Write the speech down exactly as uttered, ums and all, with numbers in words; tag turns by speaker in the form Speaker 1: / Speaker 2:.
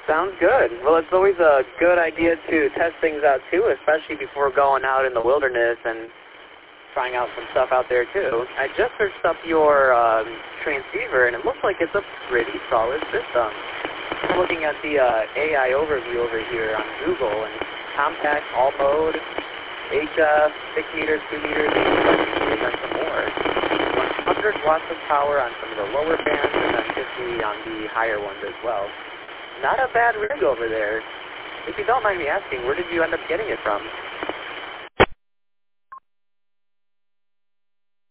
Speaker 1: Sounds good. Well, it's always a good idea to test things out, too, especially before going out in the wilderness and trying out some stuff out there, too. I just searched up your um, transceiver, and it looks like it's a pretty solid system. I'm looking at the uh, A I overview over here on Google, and compact, all mode, H F, six meters, two meters, and then some more. one hundred watts of power on some of the lower bands, and then fifty on the higher ones as well. Not a bad rig over there. If you don't mind me asking, where did you end up getting it from?